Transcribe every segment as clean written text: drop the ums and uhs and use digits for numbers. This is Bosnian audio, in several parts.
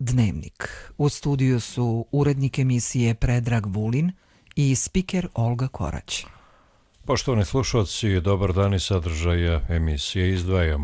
Dnevnik. U studiju su urednik emisije Predrag Vulin i spiker Olga Korać. Poštovani slušalci, dobar dan i sadržaja emisije izdvajamo.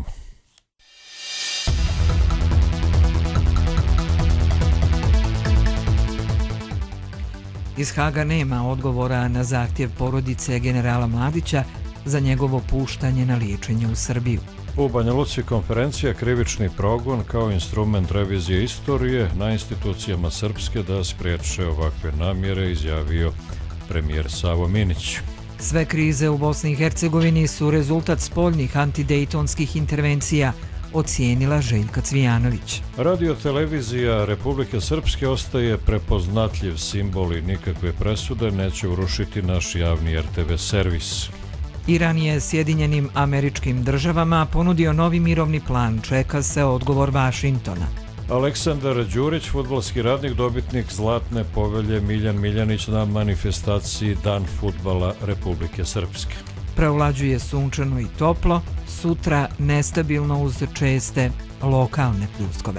Iz Haga nema odgovora na zahtjev porodice generala Mladića za njegovo puštanje na liječenje u Srbiju. U Banja Luci konferencija krivični progon kao instrument revizije istorije na institucijama Srpske da spriječe ovakve namjere, izjavio premijer Savo Minić. Sve krize u Bosni i Hercegovini su rezultat spoljnih antidejtonskih intervencija, ocijenila Željka Cvijanović. Radio-televizija Republike Srpske ostaje prepoznatljiv simbol i nikakve presude neće urušiti naš javni RTV servis. Iran je Sjedinjenim Američkim Državama ponudio novi mirovni plan, čeka se odgovor Vašingtona. Aleksandar Đurić, fudbalski radnik, dobitnik Zlatne povelje Miljan Miljanić na manifestaciji Dan fudbala Republike Srpske. Preovlađuje sunčano i toplo, sutra nestabilno uz česte lokalne pljuskove.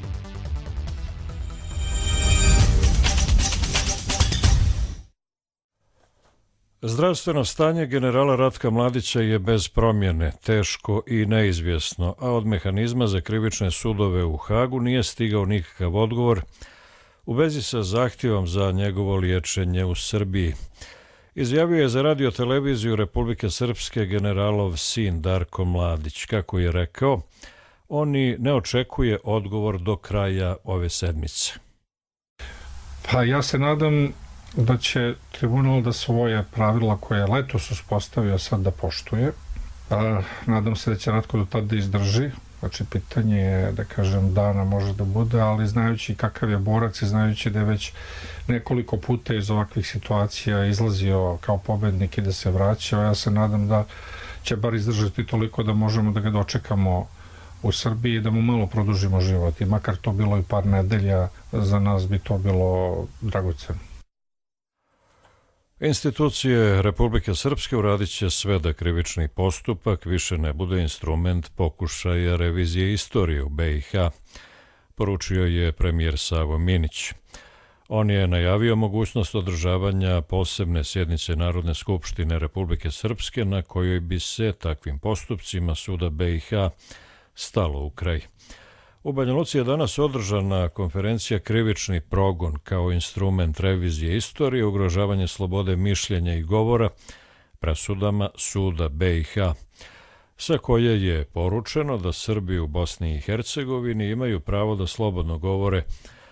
Zdravstveno stanje generala Ratka Mladića je bez promjene, teško i neizvjesno, a od mehanizma za krivične sudove u Hagu nije stigao nikakav odgovor u vezi sa zahtjevom za njegovo liječenje u Srbiji. Izjavio je za radio-televiziju Republike Srpske generalov sin Darko Mladić. Kako je rekao, on ne očekuje odgovor do kraja ove sedmice. Pa ja se nadam da će tribunal da svoje pravila koje je letos uspostavio sad da poštuje. Nadam se da će Ratko do tada da izdrži. Znači, pitanje je, da kažem, dana može da bude, ali znajući kakav je borac i znajući da je već nekoliko puta iz ovakvih situacija izlazio kao pobednik i da se vraćao, ja se nadam da će bar izdržati toliko da možemo da ga dočekamo u Srbiji i da mu malo produžimo život. I makar to bilo i par nedelja, za nas bi to bilo dragoceno. Institucije Republike Srpske uradit će sve da krivični postupak više ne bude instrument pokušaja revizije istorije u BiH, poručio je premijer Savo Minić. On je najavio mogućnost održavanja posebne sjednice Narodne skupštine Republike Srpske na kojoj bi se takvim postupcima suda BiH stalo u kraj. U Banja Luci je danas održana konferencija Krivični progon kao instrument revizije istorije, ugrožavanje slobode mišljenja i govora presudama suda BiH, sa koje je poručeno da Srbi u Bosni i Hercegovini imaju pravo da slobodno govore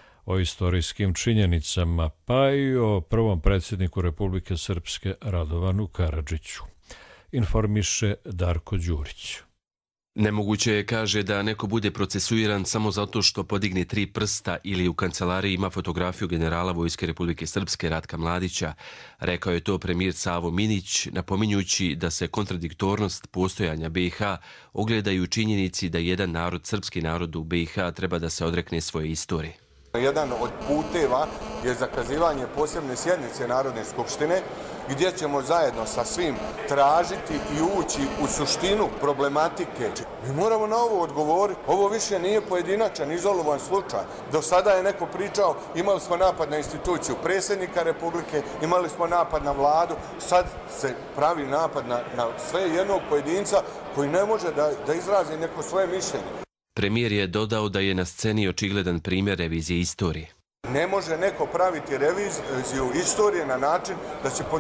o istorijskim činjenicama, pa i o prvom predsjedniku Republike Srpske Radovanu Karadžiću, informiše Darko Đurić. Nemoguće je, kaže, da neko bude procesuiran samo zato što podigne 3 prsta ili u kancelariji ima fotografiju generala Vojske Republike Srpske Ratka Mladića. Rekao je to premijer Savo Minić, napominjući da se kontradiktornost postojanja BiH ogledaju u činjenici da jedan narod, srpski narod u BiH, treba da se odrekne svoje istorije. Jedan od puteva je zakazivanje posebne sjednice Narodne skupštine gdje ćemo zajedno sa svim tražiti i ući u suštinu problematike. Mi moramo na ovo odgovoriti. Ovo više nije pojedinačan, izolovan slučaj. Do sada je neko pričao, imali smo napad na instituciju predsjednika Republike, imali smo napad na vladu, sad se pravi napad na sve jednog pojedinca koji ne može da izrazi neko svoje mišljenje. Premijer je dodao da je na sceni očigledan primjer revizije istorije. Ne može neko praviti reviziju istorije na način da će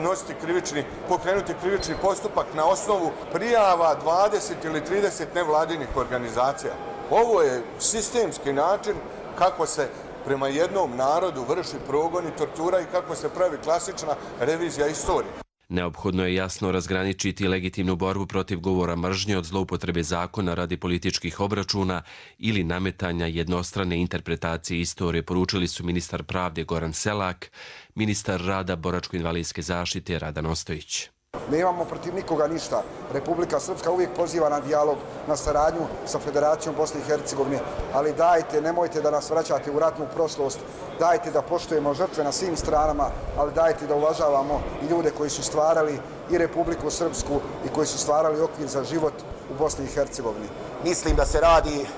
pokrenuti krivični postupak na osnovu prijava 20 ili 30 nevladinih organizacija. Ovo je sistemski način kako se prema jednom narodu vrši progon i tortura i kako se pravi klasična revizija istorije. Neophodno je jasno razgraničiti legitimnu borbu protiv govora mržnje od zloupotrebe zakona radi političkih obračuna ili nametanja jednostrane interpretacije istorije, poručili su ministar pravde Goran Selak, ministar rada, boračko-invalidske zaštite Radan Ostojić. Nemamo protiv nikoga ništa. Republika Srpska uvijek poziva na dijalog, na saradnju sa Federacijom Bosne i Hercegovine, ali dajte, nemojte da nas vraćate u ratnu prošlost, dajte da poštujemo žrtve na svim stranama, ali dajte da uvažavamo i ljude koji su stvarali i Republiku Srpsku i koji su stvarali okvir za život u Bosni i Hercegovini. Mislim da se radi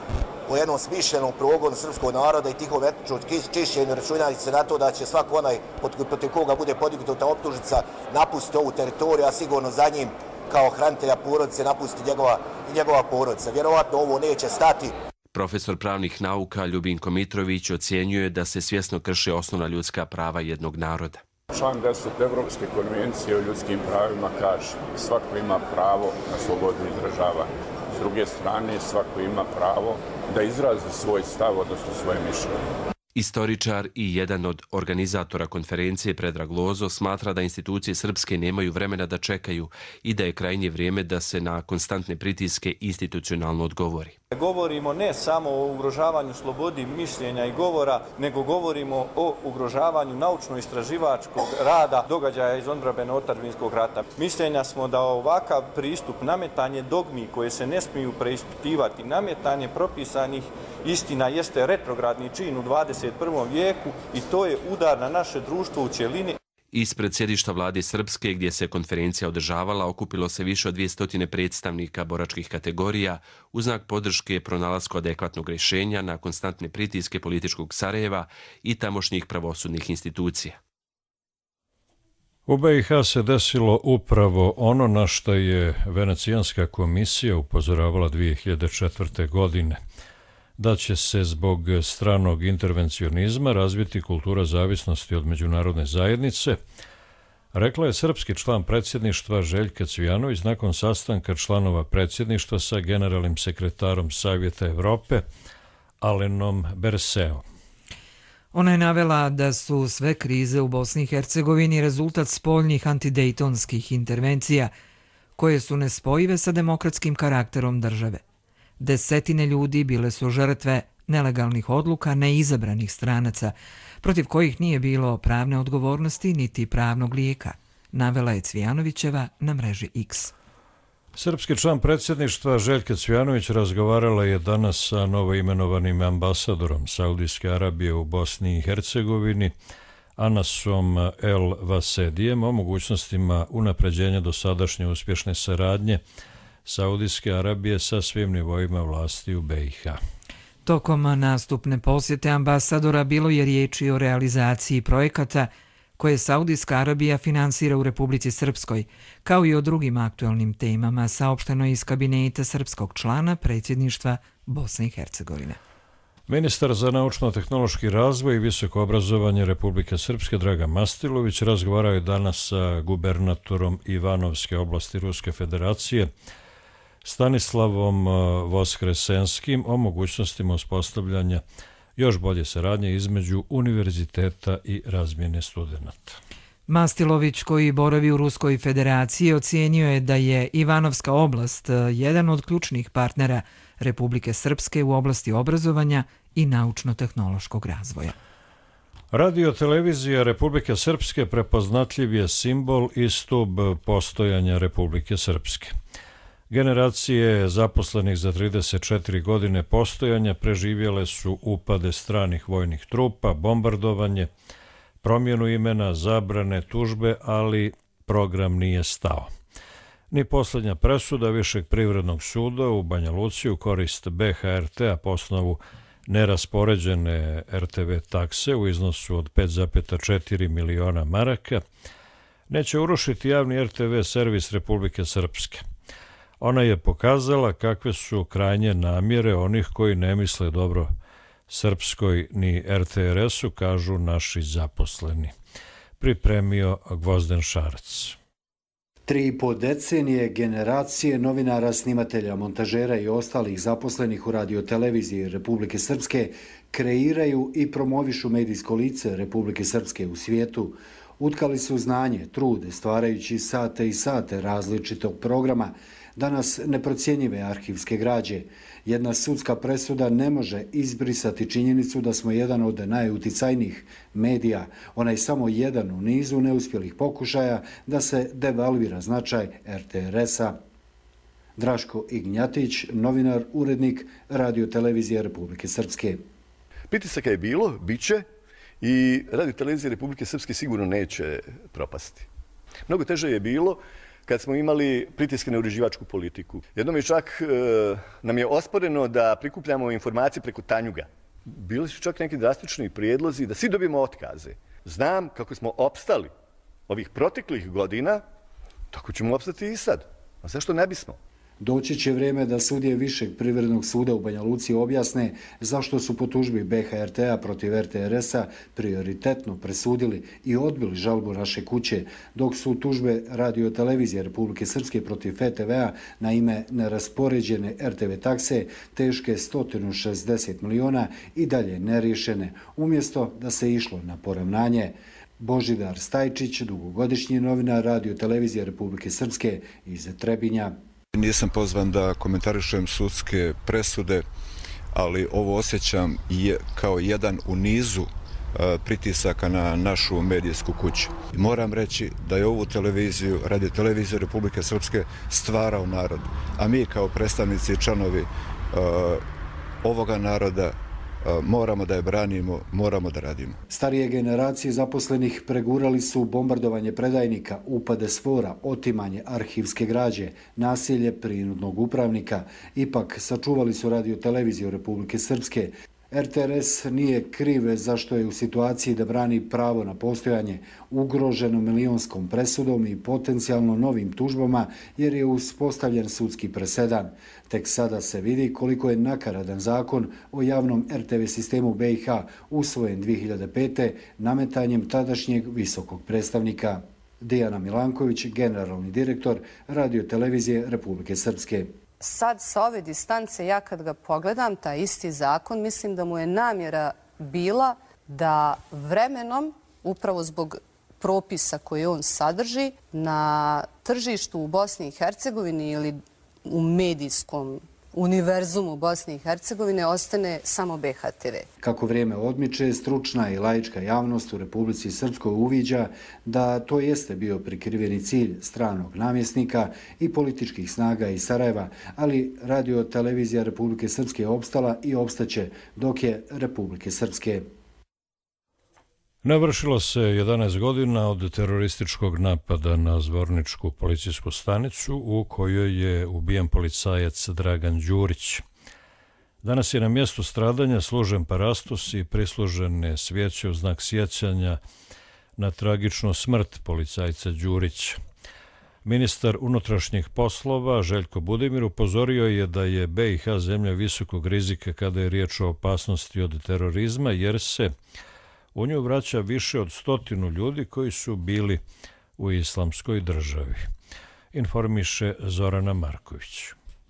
o jednom smišljenom progonu srpskog naroda i tihom etničkom čišćenju, računajući se na to da će svako onaj protiv koga bude podignuta optužnica napustiti ovu teritoriju, a sigurno za njim kao hranitelja porodice napustiti njegova porodica. Vjerovatno ovo neće stati. Profesor pravnih nauka Ljubinko Mitrović ocjenjuje da se svjesno krše osnovna ljudska prava jednog naroda. Član 10 Evropske konvencije o ljudskim pravima kaže: svako ima pravo na slobodu izražavanja. S druge strane, svako ima pravo da izrazi svoj stav, odnosno svoje mišljenje. Istoričar i jedan od organizatora konferencije Predrag Lozo smatra da institucije srpske nemaju vremena da čekaju i da je krajnje vrijeme da se na konstantne pritiske institucionalno odgovori. Govorimo ne samo o ugrožavanju slobodi mišljenja i govora, nego govorimo o ugrožavanju naučno-istraživačkog rada događaja iz odbrane otadžbinskog rata. Mišljenja smo da ovakav pristup, nametanje dogmi koje se ne smiju preispitivati, nametanje propisanih istina jeste retrogradni čin u 21. vijeku i to je udar na naše društvo u cjelini. Ispred sjedišta vlade Srpske, gdje se konferencija održavala, okupilo se više od 200 predstavnika boračkih kategorija u znak podrške pronalasku adekvatnog rješenja na konstantne pritiske političkog Sarajeva i tamošnjih pravosudnih institucija. U BiH se desilo upravo ono na što je Venecijanska komisija upozoravala 2004. godine, da će se zbog stranog intervencionizma razviti kultura zavisnosti od međunarodne zajednice, rekla je srpski član predsjedništva Željka Cvijanović nakon sastanka članova predsjedništva sa generalnim sekretarom Savjeta Evrope Alenom Berseom. Ona je navela da su sve krize u Bosni i Hercegovini rezultat spoljnih antidejtonskih intervencija, koje su nespojive sa demokratskim karakterom države. Desetine ljudi bile su žrtve nelegalnih odluka neizabranih stranaca, protiv kojih nije bilo pravne odgovornosti niti pravnog lijeka, navela je Cvijanovićeva na mreži X. Srpski član predsjedništva Željka Cvijanović razgovarala je danas sa novoimenovanim ambasadorom Saudijske Arabije u Bosni i Hercegovini, Anasom El Vasedijem, o mogućnostima unapređenja dosadašnje uspješne saradnje Saudijske Arabije sa svim nivoima vlasti u BiH. Tokom nastupne posjete ambasadora bilo je riječi o realizaciji projekata koje Saudijska Arabija finansira u Republici Srpskoj, kao i o drugim aktualnim temama, saopšteno iz kabineta srpskog člana predsjedništva Bosne i Hercegovine. Ministar za naučno-tehnološki razvoj i visoko obrazovanje Republike Srpske Dragan Mastilović razgovarao je danas sa gubernatorom Ivanovske oblasti Ruske federacije Stanislavom Voskresenskim o mogućnostima uspostavljanja još bolje saradnje između univerziteta i razmjene studenata. Mastilović, koji boravi u Ruskoj federaciji, ocijenio je da je Ivanovska oblast jedan od ključnih partnera Republike Srpske u oblasti obrazovanja i naučno-tehnološkog razvoja. Radio-televizija Republike Srpske prepoznatljiv je simbol i stub postojanja Republike Srpske. Generacije zaposlenih za 34 godine postojanja preživjele su upade stranih vojnih trupa, bombardovanje, promjenu imena, zabrane, tužbe, ali program nije stao. Ni posljednja presuda Višeg privrednog suda u Banja Luci u korist BHRT-a po osnovu neraspoređene RTV takse u iznosu od 5,4 miliona maraka neće urušiti javni RTV servis Republike Srpske. Ona je pokazala kakve su krajnje namjere onih koji ne misle dobro Srpskoj ni RTRS-u, kažu naši zaposleni. Pripremio Gvozden Šarac. 3,5 decenije generacije novinara, snimatelja, montažera i ostalih zaposlenih u radioteleviziji Republike Srpske kreiraju i promovišu medijsko lice Republike Srpske u svijetu. Utkali su znanje, trude, stvarajući sate i sate različitog programa, danas neprocjenjive arhivske građe. Jedna sudska presuda ne može izbrisati činjenicu da smo jedan od najuticajnijih medija, onaj samo jedan u nizu neuspjelih pokušaja da se devalvira značaj RTRS-a. Draško Ignjatić, novinar, urednik Radio-televizije Republike Srpske. Pritisaka je bilo, bit će, i Radio-televizija Republike Srpske sigurno neće propasti. Mnogo teže je bilo kad smo imali pritiske na uređivačku politiku. Jednom je čak nam je osporeno da prikupljamo informacije preko Tanjuga. Bili su čak neki drastični prijedlozi da svi dobijemo otkaze. Znam kako smo opstali ovih proteklih godina, tako ćemo opstati i sad. A zašto ne bismo? Doći će vrijeme da sudije Višeg privrednog suda u Banja Luci objasne zašto su po tužbi BHRT-a protiv RTRS-a prioritetno presudili i odbili žalbu Naše kuće, dok su tužbe Radio-televizije Republike Srpske protiv FTV-a na ime neraspoređene RTV takse teške 160 miliona i dalje neriješene, umjesto da se išlo na poravnanje. Božidar Stajčić, dugogodišnji novinar Radio-televizije Republike Srpske iz Trebinja. Nisam pozvan da komentarišem sudske presude, ali ovo osjećam kao jedan u nizu pritisaka na našu medijsku kuću. Moram reći da je ovu televiziju, Radio-televiziju Republike Srpske stvarao narod, a mi kao predstavnici i članovi ovoga naroda moramo da je branimo, moramo da radimo. Starije generacije zaposlenih pregurali su bombardovanje predajnika, upade sfora, otimanje arhivske građe, nasilje prinudnog upravnika. Ipak sačuvali su Radio-televiziju Republike Srpske. RTRS nije kriv zašto je u situaciji da brani pravo na postojanje ugroženo milionskom presudom i potencijalno novim tužbama jer je uspostavljen sudski presedan. Tek sada se vidi koliko je nakaradan zakon o javnom RTV sistemu BiH usvojen 2005. nametanjem tadašnjeg visokog predstavnika. Dijana Milanković, generalni direktor Radio-televizije Republike Srpske. Sad sa ove distance, ja kad ga pogledam, taj isti zakon, mislim da mu je namjera bila da vremenom, upravo zbog propisa koje on sadrži, na tržištu u Bosni i Hercegovini ili u medijskom univerzumu Bosne i Hercegovine ostane samo BHTV. Kako vrijeme odmiče, stručna i laička javnost u Republici Srpskoj uviđa da to jeste bio prikriveni cilj stranog namjesnika i političkih snaga iz Sarajeva, ali Radio-televizija Republike Srpske je opstala i opstaće dok je Republike Srpske. Navršilo se 11 godina od terorističkog napada na Zvorničku policijsku stanicu u kojoj je ubijen policajac Dragan Đurić. Danas je na mjestu stradanja služen parastos i prislužene svijeće u znak sjećanja na tragičnu smrt policajca Đurića. Ministar unutrašnjih poslova Željko Budimir upozorio je da je BiH zemlja visokog rizika kada je riječ o opasnosti od terorizma, jer se u nju vraća više od 100 ljudi koji su bili u islamskoj državi. Informiše Zorana Marković.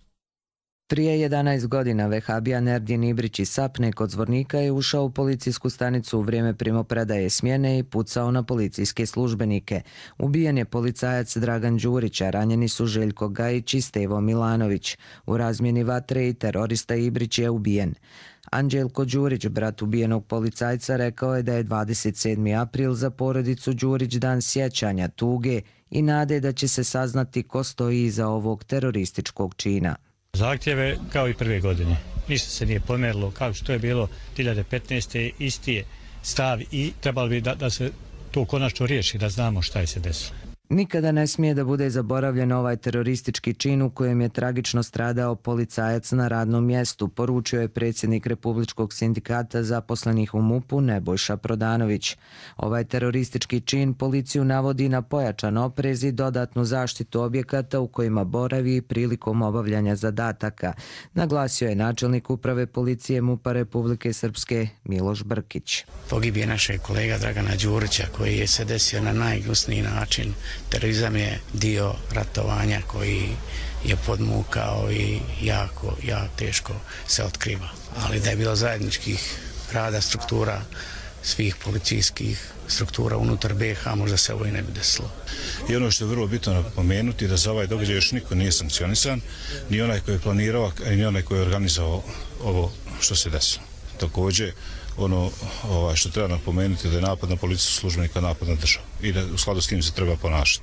Prije 11 godina vehabija Erdin Ibrić iz Sapne kod Zvornika je ušao u policijsku stanicu u vrijeme primopredaje smjene i pucao na policijske službenike. Ubijen je policajac Dragan Đurić, a ranjeni su Željko Gajić i Stevo Milanović. U razmjeni vatre i terorista Ibrić je ubijen. Anđelko Đurić, brat ubijenog policajca, rekao je da je 27. april za porodicu Đurić dan sjećanja, tuge i nade da će se saznati ko stoji iza ovog terorističkog čina. Zahtjeve kao i prve godine. Ništa se nije pomerilo. Kao što je bilo 2015. isti je stav i trebalo bi da se to konačno riješi, da znamo šta je se desilo. Nikada ne smije da bude zaboravljen ovaj teroristički čin u kojem je tragično stradao policajac na radnom mjestu, poručio je predsjednik Republičkog sindikata zaposlenih u MUP-u Nebojša Prodanović. Ovaj teroristički čin policiju navodi na pojačan oprez i dodatnu zaštitu objekata u kojima boravi prilikom obavljanja zadataka, naglasio je načelnik uprave policije MUP-a Republike Srpske Miloš Brkić. Pogibije našeg kolega Dragana Đurića koji je se desio na najgnusniji način. Terorizam je dio ratovanja koji je podmukao i jako teško se otkriva. Ali da je bilo zajedničkih rada struktura, svih policijskih struktura unutar BiH, možda se ovo i ne bi desilo. I ono što je vrlo bitno napomenuti da za ovaj događaj još niko nije sankcionisan, ni onaj koji je planirao, ni onaj koji je organizovao ovo što se desilo. Također, ono što treba napomenuti da je napad na policijskog službenika napad na državu i da u skladu s tim se treba ponašati.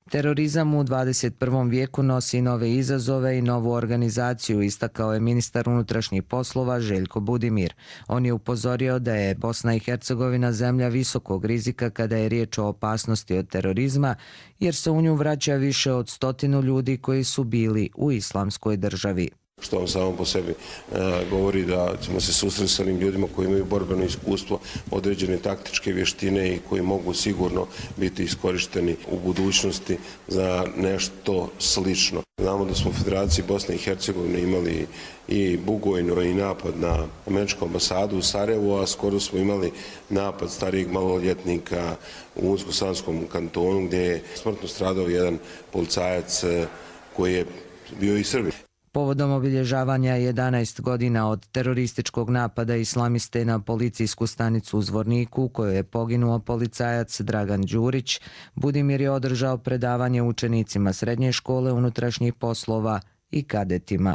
Terorizam u 21. vijeku nosi nove izazove i novu organizaciju, istakao je ministar unutrašnjih poslova Željko Budimir. On je upozorio da je Bosna i Hercegovina zemlja visokog rizika kada je riječ o opasnosti od terorizma, jer se u nju vraća više od 100 ljudi koji su bili u islamskoj državi. Što vam samo po sebi govori da ćemo se susreti sa onim ljudima koji imaju borbeno iskustvo, određene taktičke vještine i koji mogu sigurno biti iskorišteni u budućnosti za nešto slično. Znamo da smo u Federaciji Bosne i Hercegovine imali i bugojno i napad na američku ambasadu u Sarajevu, a skoro smo imali napad starijeg maloljetnika u Unsko-Sanskom kantonu gdje je smrtno stradao jedan policajac koji je bio i Srbin. Povodom obilježavanja 11 godina od terorističkog napada islamiste na policijsku stanicu u Zvorniku u kojoj je poginuo policajac Dragan Đurić, Budimir je održao predavanje učenicima srednje škole unutrašnjih poslova i kadetima.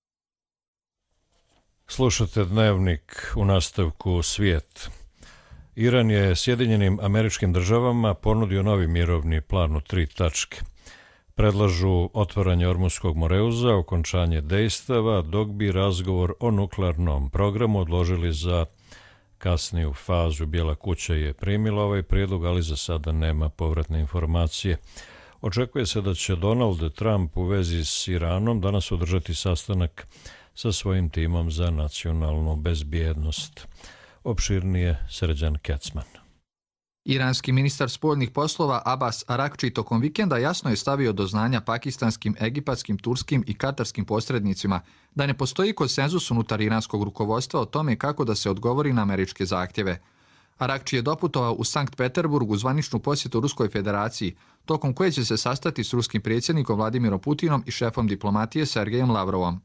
Slušate Dnevnik, u nastavku Svijet. Iran je Sjedinjenim Američkim Državama ponudio novi mirovni plan u 3 tačke. Predlažu otvaranje Ormuskog moreuza, okončanje dejstava, dok bi razgovor o nuklearnom programu odložili za kasniju fazu. Bijela kuća je primila ovaj prijedlog, ali za sada nema povratne informacije. Očekuje se da će Donald Trump u vezi s Iranom danas održati sastanak sa svojim timom za nacionalnu bezbjednost. Opširnije Srđan Kecman. Iranski ministar spoljnih poslova Abbas Arakči tokom vikenda jasno je stavio do znanja pakistanskim, egipatskim, turskim i katarskim posrednicima da ne postoji konsenzus unutar iranskog rukovodstva o tome kako da se odgovori na američke zahtjeve. Arakči je doputovao u Sankt Peterburg u zvaničnu posjetu Ruskoj federaciji, tokom koje će se sastati s ruskim predsjednikom Vladimirom Putinom i šefom diplomatije Sergejem Lavrovom.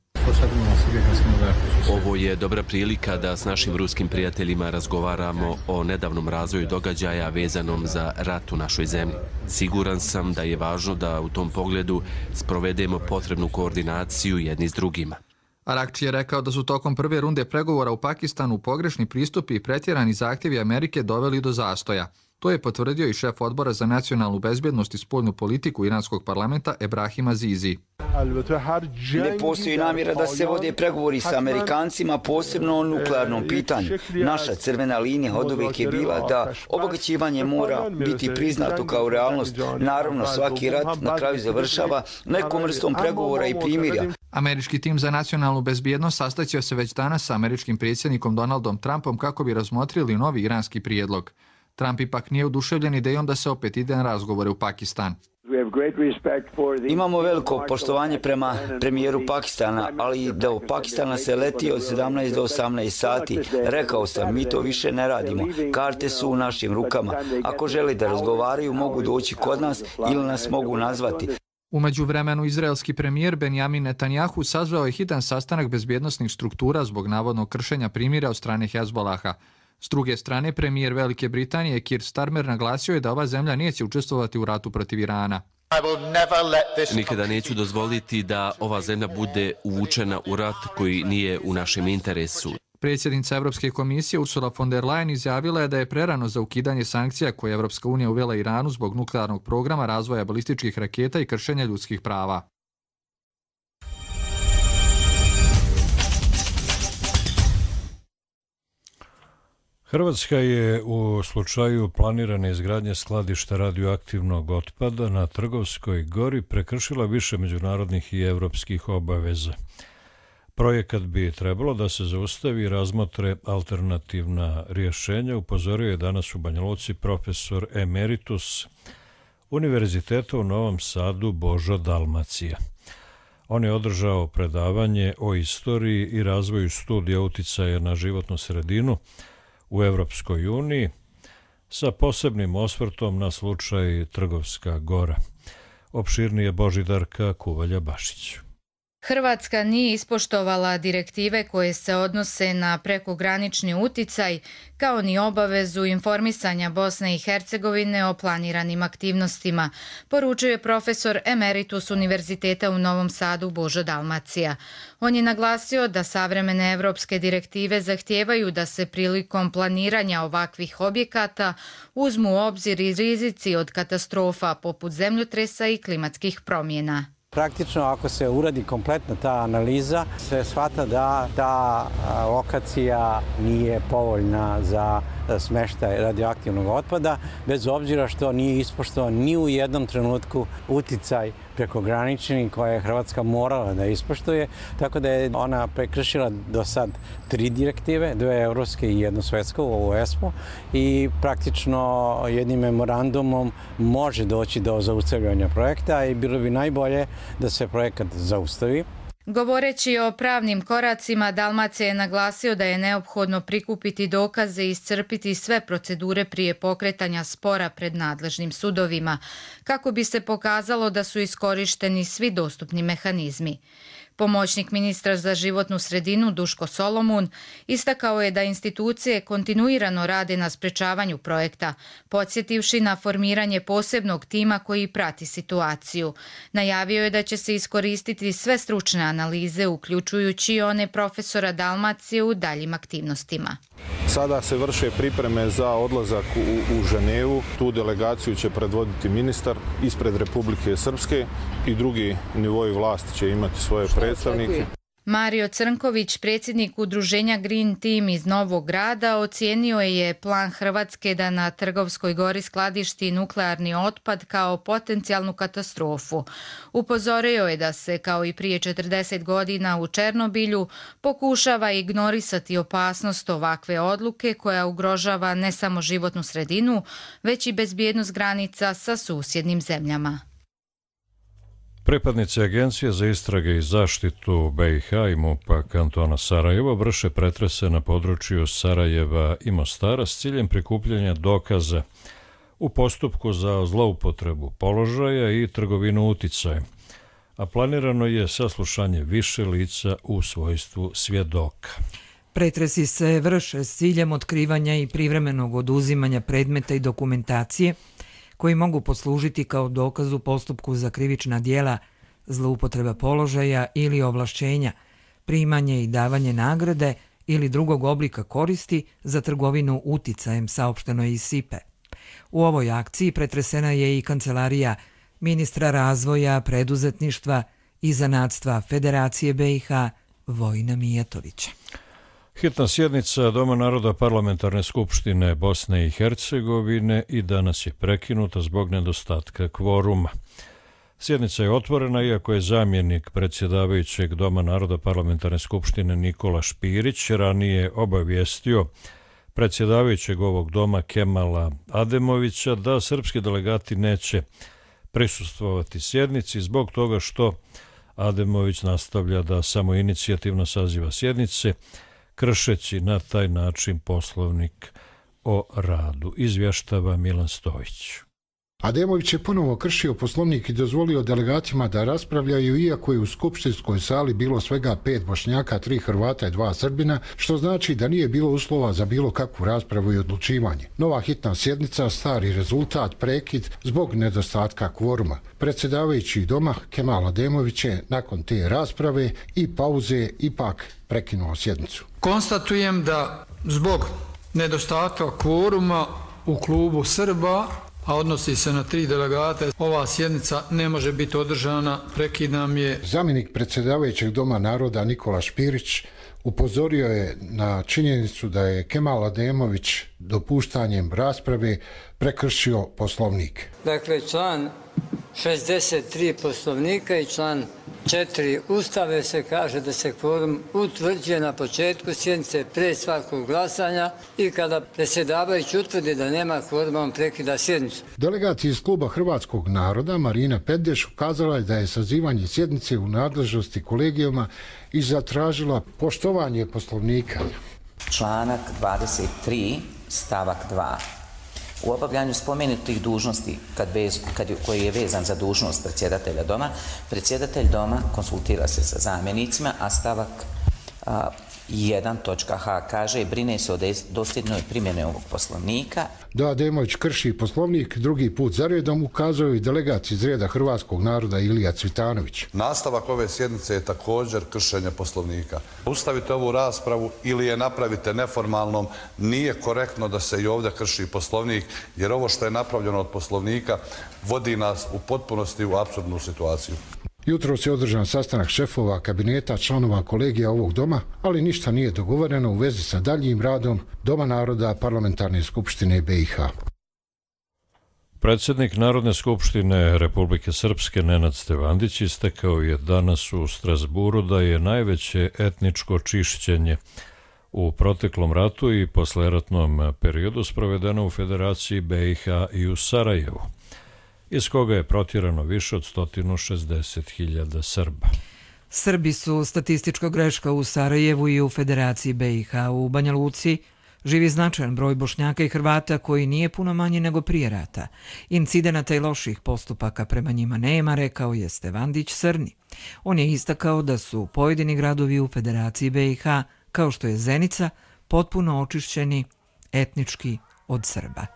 Ovo je dobra prilika da s našim ruskim prijateljima razgovaramo o nedavnom razvoju događaja vezanom za rat u našoj zemlji. Siguran sam da je važno da u tom pogledu sprovedemo potrebnu koordinaciju jedni s drugima. Arakči je rekao da su tokom prve runde pregovora u Pakistanu pogrešni pristupi i pretjerani zahtjevi Amerike doveli do zastoja. To je potvrdio i šef odbora za nacionalnu bezbjednost i spoljnu politiku iranskog parlamenta Ebrahim Azizi. Ne postoji namjera da se vode pregovori sa Amerikancima, posebno o nuklearnom pitanju. Naša crvena linija oduvijek je bila da obogaćivanje mora biti priznato kao realnost. Naravno, svaki rat na kraju završava nekom vrstom pregovora i primirja. Američki tim za nacionalnu bezbjednost sastaće se već danas sa američkim predsjednikom Donaldom Trumpom kako bi razmotrili novi iranski prijedlog. Trump ipak nije oduševljen idejom da se opet ide na razgovore u Pakistan. Imamo veliko poštovanje prema premijeru Pakistana, ali do Pakistana se leti od 17 do 18 sati. Rekao sam, mi to više ne radimo. Karte su u našim rukama. Ako žele da razgovaraju, mogu doći kod nas ili nas mogu nazvati. U međuvremenu, izraelski premijer Benjamin Netanjahu sazvao je hitan sastanak bezbjednosnih struktura zbog navodnog kršenja primirja od strane Hezbolaha. S druge strane, premijer Velike Britanije Keir Starmer naglasio je da ova zemlja neće učestvovati u ratu protiv Irana. Nikada neću dozvoliti da ova zemlja bude uvučena u rat koji nije u našem interesu. Predsjednica Evropske komisije Ursula von der Leyen izjavila je da je prerano za ukidanje sankcija koje je Evropska unija uvela Iranu zbog nuklearnog programa razvoja balističkih raketa i kršenja ljudskih prava. Hrvatska je u slučaju planirane izgradnje skladišta radioaktivnog otpada na Trgovskoj gori prekršila više međunarodnih i evropskih obaveza. Projekat bi trebalo da se zaustavi i razmotre alternativna rješenja, upozorio je danas u Banja Luci profesor emeritus Univerziteta u Novom Sadu Božo Dalmacija. On je održao predavanje o istoriji i razvoju studija uticaja na životnu sredinu u Evropskoj uniji sa posebnim osvrtom na slučaj Trgovska gora. Opširnije Božidarka Kuvalja-Bašić. Hrvatska nije ispoštovala direktive koje se odnose na prekogranični uticaj, kao ni obavezu informisanja Bosne i Hercegovine o planiranim aktivnostima, poručuje profesor emeritus Univerziteta u Novom Sadu Božo Dalmacija. On je naglasio da savremene evropske direktive zahtijevaju da se prilikom planiranja ovakvih objekata uzmu u obzir i rizici od katastrofa poput zemljotresa i klimatskih promjena. Praktično, ako se uradi kompletna ta analiza, se shvata da ta lokacija nije povoljna za smeštaj radioaktivnog otpada, bez obzira što nije ispoštovan ni u jednom trenutku uticaj prekogranični koje je Hrvatska morala da ispoštuje, tako da je ona prekršila do sad 3 direktive, 2 evropske i 1 svetsku, ovu ESPO, i praktično jednim memorandumom može doći do zaustavljanja projekta i bilo bi najbolje da se projekat zaustavi. Govoreći o pravnim koracima, Dalmacija je naglasio da je neophodno prikupiti dokaze i iscrpiti sve procedure prije pokretanja spora pred nadležnim sudovima, kako bi se pokazalo da su iskorišteni svi dostupni mehanizmi. Pomoćnik ministra za životnu sredinu Duško Solomun istakao je da institucije kontinuirano rade na sprečavanju projekta, podsjetivši na formiranje posebnog tima koji prati situaciju. Najavio je da će se iskoristiti sve stručne analize, uključujući i one profesora Dalmacije u daljim aktivnostima. Sada se vrše pripreme za odlazak u Ženevu. Tu delegaciju će predvoditi ministar ispred Republike Srpske i drugi nivoi vlasti će imati svoje predstavnike. Mario Crnković, predsjednik udruženja Green Team iz Novog Grada, ocijenio je plan Hrvatske da na Trgovskoj gori skladišti nuklearni otpad kao potencijalnu katastrofu. Upozorio je da se, kao i prije 40 godina u Černobilju, pokušava ignorisati opasnost ovakve odluke koja ugrožava ne samo životnu sredinu, već i bezbjednost granica sa susjednim zemljama. Pripadnici Agencije za istrage i zaštitu BiH i MUP-a kantona Sarajevo vrše pretrese na području Sarajeva i Mostara s ciljem prikupljanja dokaza u postupku za zloupotrebu položaja i trgovinu uticajem, a planirano je saslušanje više lica u svojstvu svjedoka. Pretresi se vrše s ciljem otkrivanja i privremenog oduzimanja predmeta i dokumentacije koji mogu poslužiti kao dokaz u postupku za krivična djela, zloupotreba položaja ili ovlašćenja, primanje i davanje nagrade ili drugog oblika koristi za trgovinu uticajem, saopšteno je iz SIPE. U ovoj akciji pretresena je i kancelarija ministra razvoja, preduzetništva i zanatstva Federacije BiH Vojina Mijatovića. Hitna sjednica Doma naroda Parlamentarne skupštine Bosne i Hercegovine i danas je prekinuta zbog nedostatka kvoruma. Sjednica je otvorena iako je zamjenik predsjedavajućeg Doma naroda Parlamentarne skupštine Nikola Špirić ranije obavijestio predsjedavajućeg ovog doma Kemala Ademovića da srpski delegati neće prisustvovati sjednici zbog toga što Ademović nastavlja da samoinicijativno saziva sjednice, kršeći na taj način Poslovnik o radu, izvještava Milan Stojić. Ademović je ponovo kršio Poslovnik i dozvolio delegatima da raspravljaju, iako je u skupštinskoj sali bilo svega 5 Bošnjaka, 3 Hrvata i 2 Srbina, što znači da nije bilo uslova za bilo kakvu raspravu i odlučivanje. Nova hitna sjednica, stari rezultat, prekid zbog nedostatka kvoruma. Predsjedavajući doma Kemal Ademović je nakon te rasprave i pauze ipak prekinuo sjednicu. Konstatujem da zbog nedostatka kvoruma u klubu Srba, a odnosi se na 3 delegate, ova sjednica ne može biti održana, prekidam je. Zamjenik predsjedavajućeg Doma naroda Nikola Špirić upozorio je na činjenicu da je Kemal Ademović dopuštanjem rasprave prekršio Poslovnik. Dakle, član 63 Poslovnika i član 4 Ustave se kaže da se kvorum utvrđuje na početku sjednice pre svakog glasanja i kada predsjedavajući utvrdi da nema kvoruma, on prekida sjednicu. Delegat iz kluba Hrvatskog naroda Marina Pedeš ukazala je da je sazivanje sjednice u nadležnosti kolegijuma i zatražila poštovanje Poslovnika. Članak 23 stavak 2. U obavljanju spomenutih dužnosti koji je vezan za dužnost predsjedatelj doma konsultira se sa zamjenicima, a stavak 1.h kaže brine se o dosljednoj primjeni ovog poslovnika. Da Ademović krši poslovnik, drugi put zaredom ukazao i delegat iz reda hrvatskog naroda Ilija Cvitanović. Nastavak ove sjednice je također kršenje poslovnika. Ustavite ovu raspravu ili je napravite neformalnom, nije korektno da se i ovdje krši poslovnik, jer ovo što je napravljeno od poslovnika vodi nas u potpunosti u apsurdnu situaciju. Jutros je održan sastanak šefova kabineta članova kolegija ovog doma, ali ništa nije dogovoreno u vezi sa daljnjim radom Doma naroda Parlamentarne skupštine BiH. Predsjednik Narodne skupštine Republike Srpske Nenad Stevandić istakao je danas u Strasburu da je najveće etničko čišćenje u proteklom ratu i posleratnom periodu sprovedeno u Federaciji BiH i u Sarajevu, iz koga je protjerano više od 160.000 Srba. Srbi su statistička greška u Sarajevu i u Federaciji BiH. U Banja Luci živi značajan broj Bošnjaka i Hrvata koji nije puno manji nego prije rata. Incidenata i loših postupaka prema njima nema, rekao je Stevandić Srni. On je istakao da su pojedini gradovi u Federaciji BiH, kao što je Zenica, potpuno očišćeni etnički od Srba.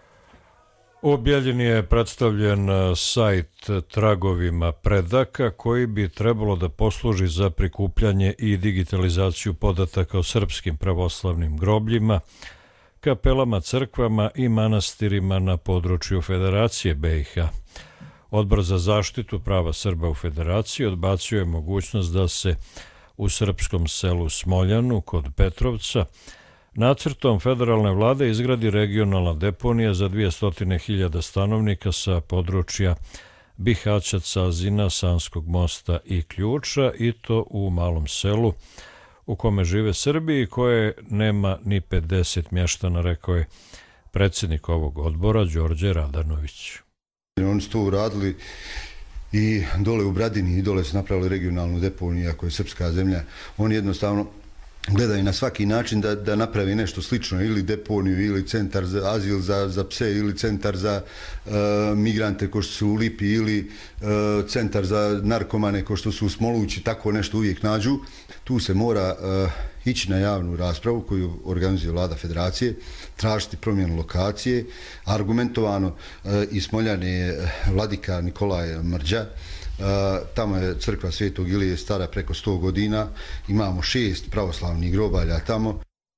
U Bjeljini je predstavljen sajt Tragovima predaka koji bi trebalo da posluži za prikupljanje i digitalizaciju podataka o srpskim pravoslavnim grobljima, kapelama, crkvama i manastirima na području Federacije BiH. Odbor za zaštitu prava Srba u Federaciji odbacio je mogućnost da se u srpskom selu Smoljanu kod Petrovca nacrtom federalne vlade izgradi regionalna deponija za 200.000 stanovnika sa područja Bihaća, Cazina, Sanskog mosta i Ključa, i to u malom selu u kome žive Srbi i koje nema ni 50 mještana, rekao je predsjednik ovog odbora Đorđe Radanović. Oni su to uradili i dole u Bradini i dole su napravili regionalnu deponiju, ako je srpska zemlja. Oni jednostavno gledaju na svaki način da napravi nešto slično, ili deponiju, ili centar za azil za pse, ili centar za migrante ko što su u Lipi, ili centar za narkomane ko što su u Smolući, tako nešto uvijek nađu. Tu se mora ići na javnu raspravu koju organizuje vlada Federacije, tražiti promjenu lokacije, argumentovano iz Smoljane je vladika Nikolaj Mrđa. Tamo je crkva Svetog Ilije stara preko 100 godina, imamo 6 pravoslavnih grobalja tamo.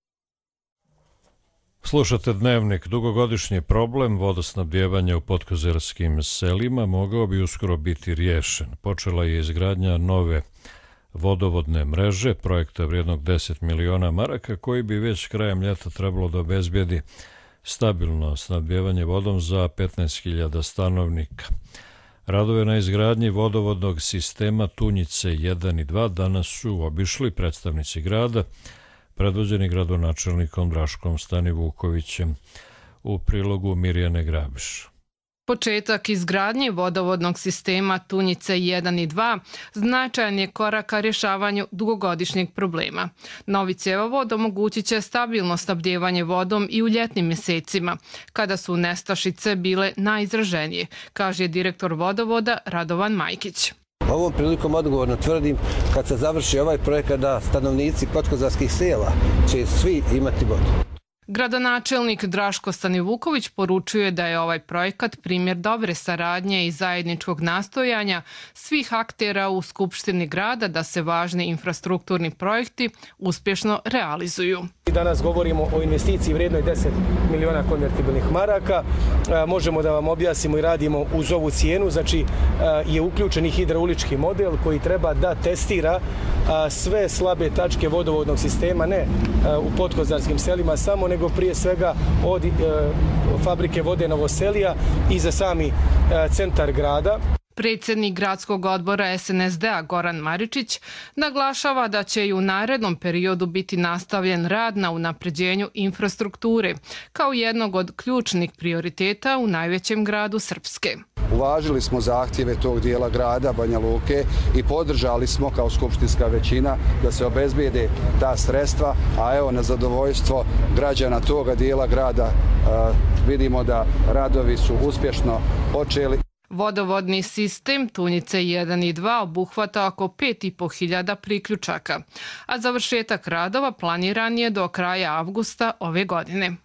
Slušate Dnevnik. Dugogodišnji problem vodosnabdijevanja u podkozerskim selima mogao bi uskoro biti riješen. Počela je izgradnja nove vodovodne mreže, projekta vrijednog 10 miliona maraka, koji bi već krajem ljeta trebalo da obezbijedi stabilno snabdijevanje vodom za 15.000 stanovnika. Radove na izgradnji vodovodnog sistema Tunjice 1 i 2 danas su obišli predstavnici grada, predvođeni gradonačelnikom Draškom Stanivukovićem, u prilogu Mirjane Grabiš. Početak izgradnje vodovodnog sistema Tunjice 1 i 2 značajan je korak ka rješavanju dugogodišnjeg problema. Novi cjevovod omogućit će stabilno snabdijevanje vodom i u ljetnim mjesecima, kada su nestašice bile najizraženije, kaže direktor vodovoda Radovan Majkić. Ovom prilikom odgovorno tvrdim, kad se završi ovaj projekat, da stanovnici podkozarskih sela će svi imati vodu. Gradonačelnik Draško Stanivuković poručuje da je ovaj projekat primjer dobre saradnje i zajedničkog nastojanja svih aktera u Skupštini grada da se važni infrastrukturni projekti uspješno realizuju. Danas govorimo o investiciji vrijednoj 10 miliona konvertibilnih maraka. Možemo da vam objasnimo i radimo uz ovu cijenu. Znači je uključen i hidraulički model koji treba da testira sve slabe tačke vodovodnog sistema, ne u podkozarskim selima samo, nego prije svega od fabrike vode Novoselija i za sami centar grada. Predsjednik gradskog odbora SNSD-a Goran Maričić naglašava da će i u narednom periodu biti nastavljen rad na unapređenju infrastrukture kao jednog od ključnih prioriteta u najvećem gradu Srpske. uvažili smo zahtjeve tog dijela grada Banja Luke i podržali smo kao skupštinska većina da se obezbijede ta sredstva, a evo na zadovoljstvo građana toga dijela grada vidimo da radovi su uspješno počeli. Vodovodni sistem Tunjice 1 i 2 obuhvata oko 5.500 priključaka, a završetak radova planiran je do kraja avgusta ove godine.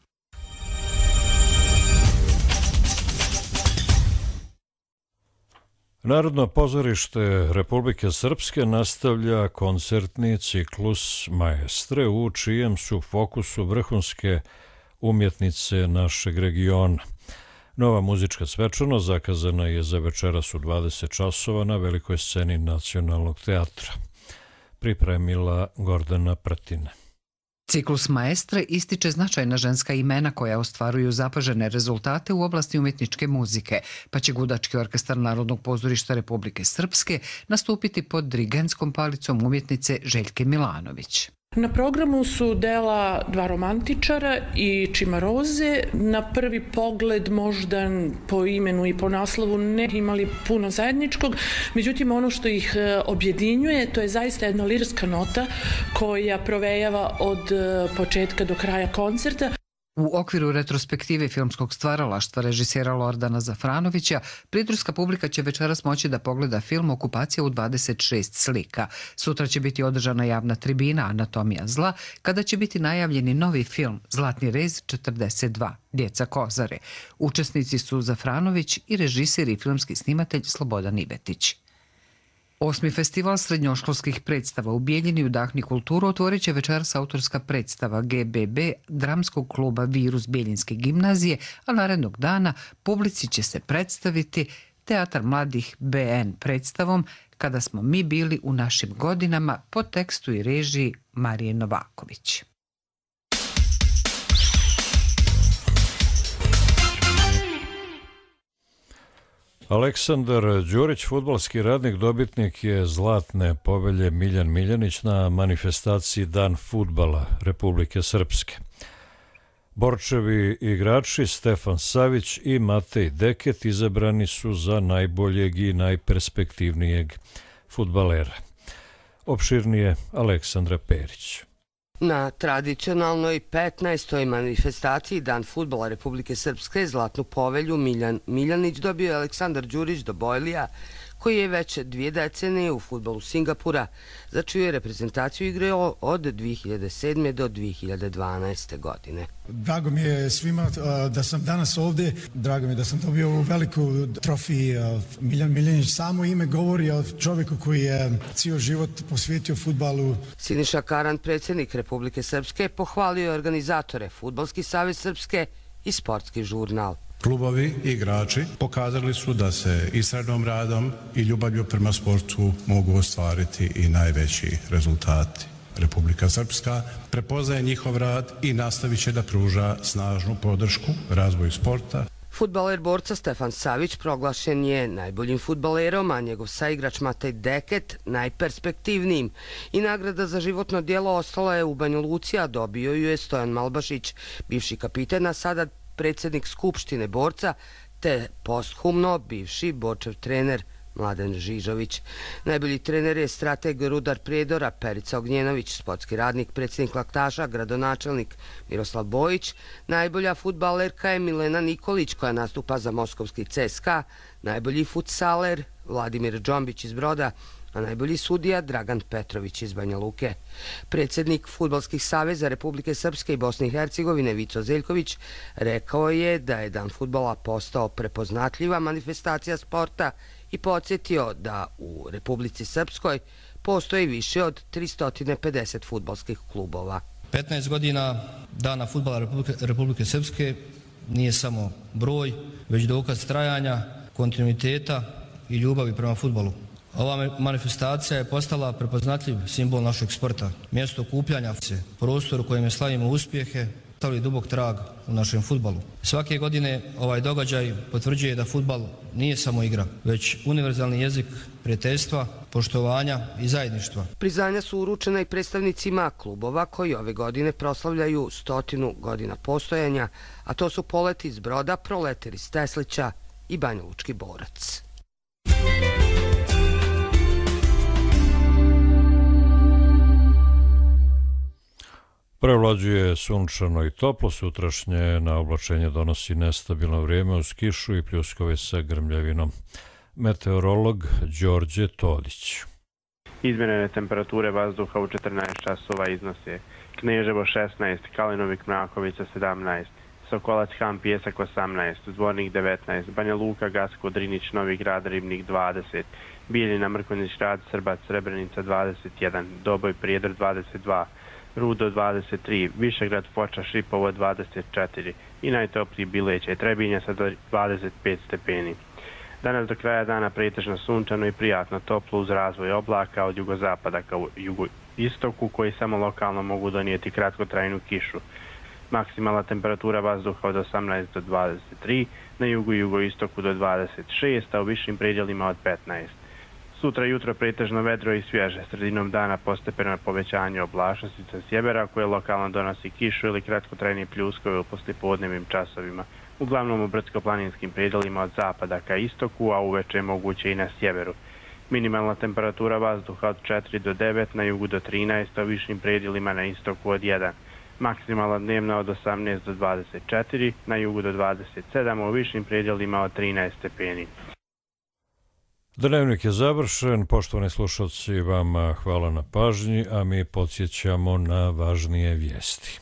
Narodno pozorište Republike Srpske nastavlja koncertni ciklus Maestre, u čijem su fokusu vrhunske umjetnice našeg regiona. Nova muzička svečanost zakazana je za večeras u 20 časova na velikoj sceni Nacionalnog teatra. Pripremila Gordana Pratina. Ciklus Maestre ističe značajna ženska imena koja ostvaruju zapažene rezultate u oblasti umjetničke muzike, pa će Gudački orkestar Narodnog pozorišta Republike Srpske nastupiti pod dirigentskom palicom umjetnice Željke Milanović. Na programu su dela dva romantičara i Čimaroze. Na prvi pogled možda po imenu i po naslovu ne imali puno zajedničkog, međutim ono što ih objedinjuje to je zaista jedna lirska nota koja provejava od početka do kraja koncerta. U okviru retrospektive filmskog stvaralaštva režisera Lordana Zafranovića, pridružska publika će večeras moći da pogleda film Okupacija u 26 slika. Sutra će biti održana javna tribina Anatomija zla, kada će biti najavljeni novi film Zlatni rez 42, Djeca Kozare. Učesnici su Zafranović i režiser i filmski snimatelj Slobodan Ivetić. 8. festival srednjoškolskih predstava u Bijeljini Udahni kulturu otvorit će večeras autorska predstava GBB dramskog kluba Virus Bijeljinske gimnazije, a narednog dana publici će se predstaviti Teatar mladih BN predstavom Kada smo mi bili u našim godinama po tekstu i režiji Marije Novaković. Aleksandar Đurić, fudbalski radnik, dobitnik je Zlatne povelje Miljan Miljanić na manifestaciji Dan fudbala Republike Srpske. Borčevi igrači Stefan Savić i Matej Deket izabrani su za najboljeg i najperspektivnijeg fudbalera. Opširnije Aleksandra Perić. Na tradicionalnoj 15. manifestaciji Dan fudbala Republike Srpske Zlatnu povelju Miljan Miljanić dobio je Aleksandar Đurić do Bojlija, koji je već 2 decenije u fudbalu Singapura, za čiju je reprezentaciju igrao od 2007. do 2012. godine. Drago mi je svima da sam danas ovdje, drago mi je da sam dobio ovu veliku trofiju. Miljan Miljanić samo ime govori o čovjeku koji je cijel život posvetio fudbalu. Siniša Karan, predsjednik Republike Srpske, pohvalio je organizatore Fudbalski savez Srpske i Sportski žurnal. Klubovi i igrači pokazali su da se i srednom radom i ljubavlju prema sportu mogu ostvariti i najveći rezultati. Republika Srpska prepoznaje njihov rad i nastavit će da pruža snažnu podršku razvoju sporta. Fudbaler borca Stefan Savić proglašen je najboljim fudbalerom, a njegov saigrač Matej Deket najperspektivnijim. I nagrada za životno djelo ostala je u Banja Luci, a dobio ju je Stojan Malbašić, bivši kapiten, a sada predsjednik Skupštine borca, te posthumno bivši Borčev trener Mladen Žižović. Najbolji trener je strateg Rudar Prijedora Perica Ognjenović, sportski radnik, predsjednik Laktaša, gradonačelnik Miroslav Bojić. Najbolja fudbalerka je Milena Nikolić, koja nastupa za moskovski CSKA, najbolji futsaler Vladimir Džombić iz Broda, a najbolji sudija Dragan Petrović iz Banja Luke. Predsjednik Fudbalskih saveza Republike Srpske i Bosne i Hercegovine Vico Zeljković rekao je da je Dan fudbala postao prepoznatljiva manifestacija sporta i podsjetio da u Republici Srpskoj postoji više od 350 fudbalskih klubova. 15 godina Dana fudbala Republike Srpske nije samo broj, već dokaz trajanja, kontinuiteta i ljubavi prema fudbalu. Ova manifestacija je postala prepoznatljiv simbol našeg sporta, mjesto okupljanja, prostor u kojem slavimo uspjehe, stavili dubok trag u našem fudbalu. Svake godine ovaj događaj potvrđuje da fudbal nije samo igra, već univerzalni jezik prijateljstva, poštovanja i zajedništva. Priznanja su uručena i predstavnicima klubova koji ove godine proslavljaju 100 godina postojanja, a to su Polet iz Broda, Proleter iz Teslića i Banja Lučki borac. Prevlađuje sunčano i toplo, sutrašnje na oblačenje donosi nestabilno vrijeme uz kišu i pljuskove sa grmljavinom. Meteorolog Đorđe Todić. Izmjerene temperature vazduha u 14 časova iznose Kneževo 16, Kalinovik Mrakovica 17, Sokolac Han Pijesak 18, Zvornik 19, Banja Luka Gacko Drinić Novi Grad Ribnik 20, Bijeljina Mrkonjić Rad Srbac Srebrenica 21, Doboj Prijedor 22, Rudo 23, Višegrad Foča Šipovo 24 i najtopliji Bileće Trebinja sa 25 stepeni. Danas do kraja dana pretežno sunčano i prijatno toplo uz razvoj oblaka od jugozapada ka jugoistoku koji samo lokalno mogu donijeti kratkotrajnu kišu. Maksimalna temperatura vazduha od 18 do 23, na jugu i jugoistoku do 26, a u višim predjelima od 15. Sutra jutro pretežno vedro i svježe, sredinom dana postepeno povećanje oblačnosti sa sjevera koje lokalno donosi kišu ili kratkotrajne pljuskove u poslijepodnevnim časovima, uglavnom u brdsko-planinskim predjelima od zapada ka istoku, a uveče moguće i na sjeveru. Minimalna temperatura vazduha od 4 do 9, na jugu do 13, a u višim predjelima na istoku od 1. Maksimalna dnevna od 18 do 24, na jugu do 27, a u višim predjelima od 13 stepeni. Dnevnik je završen. Poštovani slušalci, vam hvala na pažnji, a mi podsjećamo na važnije vijesti.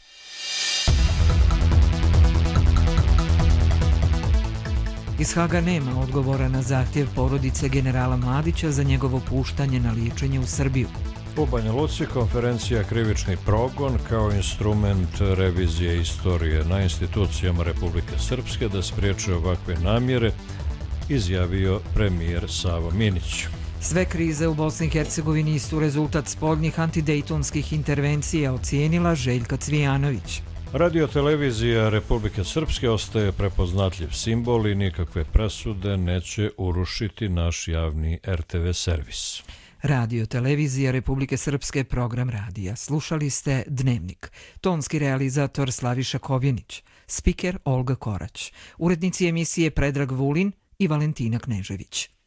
Iz Haga nema odgovora na zahtjev porodice generala Mladića za njegovo puštanje na liječenje u Srbiju. U Banja Luci konferencija Krivični progon kao instrument revizije istorije na institucijama Republike Srpske da spriječe ovakve namjere, izjavio premijer Savo Minić. Sve krize u Bosni i Hercegovini su rezultat spoljnih antidejtonskih intervencija, ocijenila Željka Cvijanović. Radio-televizija Republike Srpske ostaje prepoznatljiv simbol i nikakve presude neće urušiti naš javni RTV servis. Radio-televizija Republike Srpske, program radija. Slušali ste Dnevnik. Tonski realizator Slaviša Kovjenić. Spiker Olga Korać. Urednici emisije Predrag Vulin i Valentina Knežević.